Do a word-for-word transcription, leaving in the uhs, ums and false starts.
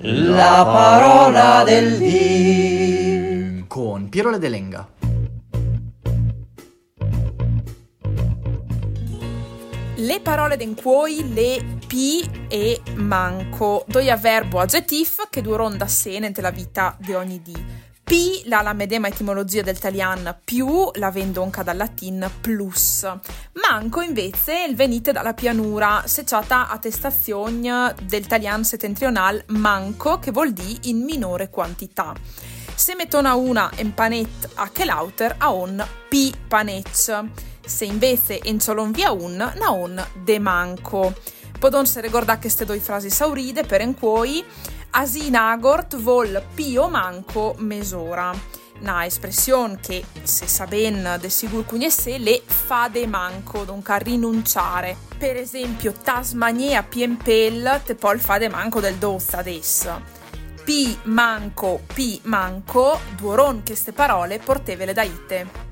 La parola del dì con Piero De Lenga. Le parole d'encuoi, le pi e manco, doi avverbo aggettif che duron da sé nella vita di ogni dì. Pi, la, la medesima etimologia del italiano più, la vendonca dal latin plus. Manco, invece, il venite dalla pianura, secciata attestazione del italiano settentrionale manco, che vuol dire in minore quantità. Se mettona una en panet a che lauter a on pi panec. Se invece en solon via un, na on de manco. Podon se ricordare queste due frasi sauride per encuoi. Asin agort vol pio manco mesora. Una espressione che, se sa ben de sigur cugnesse, le fa de manco, dunque a rinunciare. Per esempio, tasmania piempel te pol fa de manco del dozza des. Pi manco, pi manco, duoron queste parole portevele da ite.